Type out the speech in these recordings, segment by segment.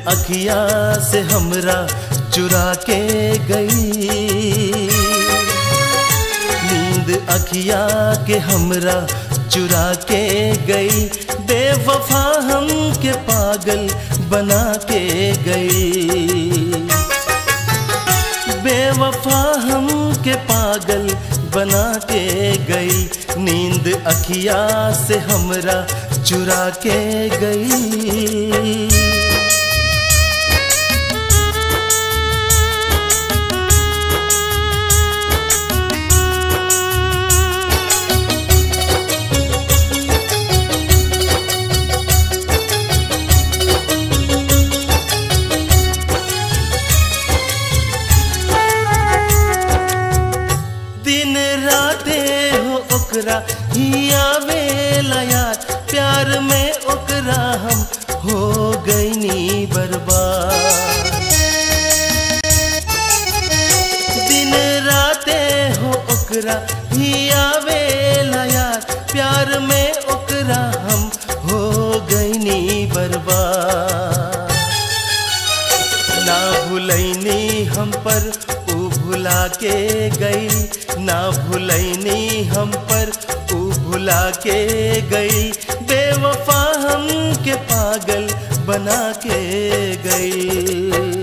अखिया से हमरा चुरा के गई, नींद अखिया के हमरा चुरा के गई, बेवफा हम के पागल बना के गई, बेवफा हम के पागल बना के गई, नींद अखिया से हमरा चुरा के गई। दिन राते हो ओकरा ही आवेला यार, प्यार में ओकरा हम हो गईनी बर्बाद, दिन राते हो ओकरा ही आवेला यार, प्यार में ओकरा हम हो गईनी बर्बाद, ना भुलैनी हम पर ऊ भुला के गई, ना भुलैनी हम पर ऊ भुला के गई, बेवफा हम के पागल बना के गई।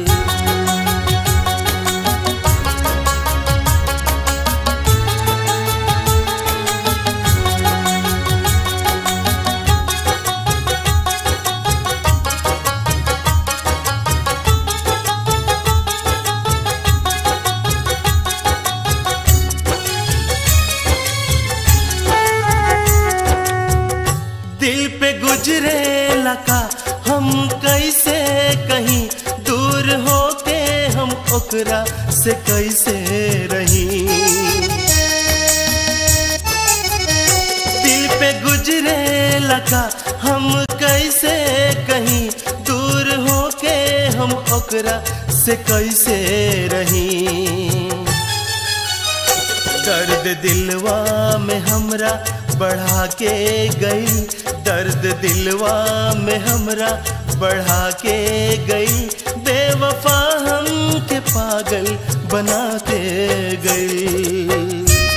दिल पे गुजरे लका हम कैसे कहीं, दूर होके हम ओकरा से कैसे रही, दिल पे गुजरे लका हम कैसे कहीं, दूर होके हम ओकरा से कैसे रही, दर्द दिलवा में हमरा बढ़ा के गई, दर्द दिलवा में हमरा बढ़ा के गई, बेवफा हम के पागल बना के गई।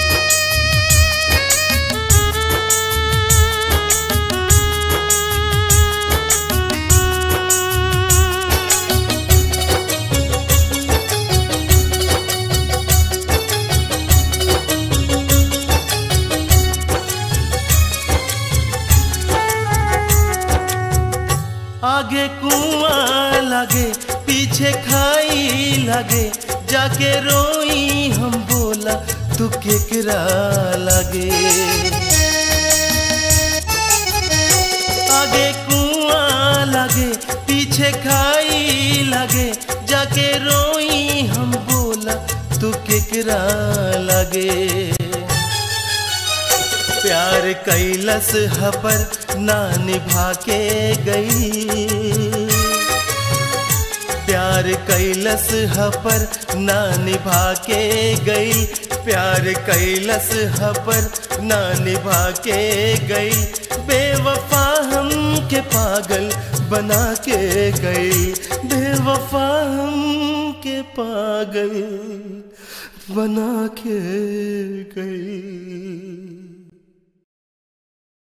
आगे कुआं लगे पीछे खाई लगे, जाके रोई हम बोला तू केकरा लगे, आगे कुआं लगे पीछे खाई लगे, जाके रोई हम बोला तू केकरा लगे, प्यार कैलस हपर ना निभा के गई, प्यार कैलस हपर ना निभा के गई, प्यार कैलस हपर ना निभा के गई, बेवफा हम के पागल बना के गई, बेवफा हम के पागल बना के गई।